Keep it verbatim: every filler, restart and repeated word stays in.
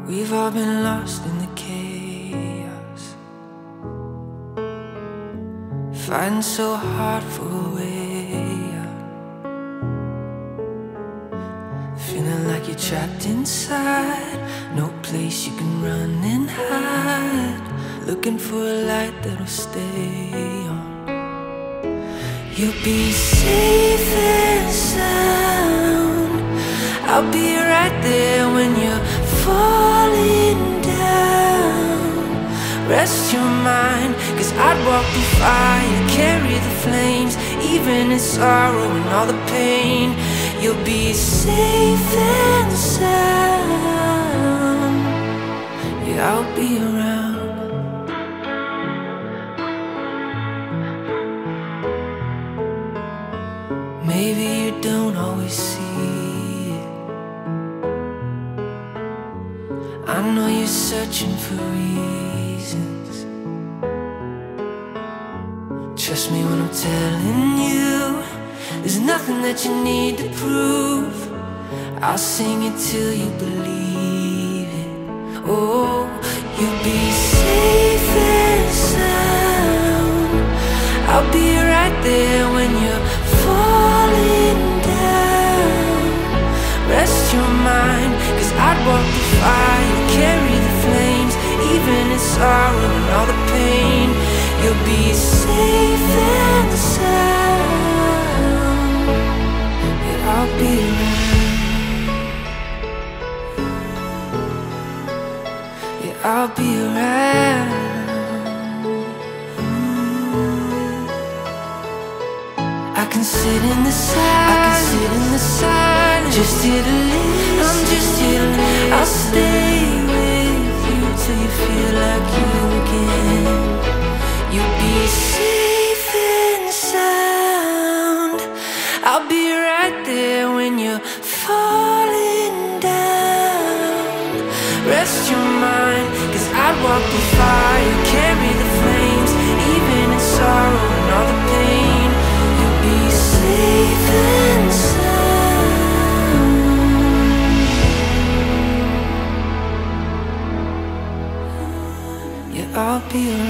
We've all been lost in the chaos, fighting so hard for a way out, feeling like you're trapped inside, no place you can run and hide, looking for a light that'll stay on. You'll be safe and sound, I'll be right there when you're falling down. Rest your mind, cause I'd walk through fire, carry the flames, even in sorrow and all the pain. You'll be safe and sound, yeah, I'll be around. Maybe you don't always see it, I know you're searching for reasons. Trust me when I'm telling you, there's nothing that you need to prove. I'll sing it till you believe it. Oh, you'll be safe and sound, I'll be right there when you're falling down. Rest your mind, cause I'd walk the fire, carry the flames, even in sorrow and all the pain. You'll be safe and sound, yeah, I'll be around. Yeah, I'll be around. I can sit in the silence, I can sit in the silence, just here to listen. I'm just here to listen. I'll stay with you till you feel like you again. You'll be safe and sound, I'll be right there when you're falling down. Rest your mind, cause I'd walk the fire, carry the flames, even in sorrow and all the pain. Safe and sound, yeah, I'll be around.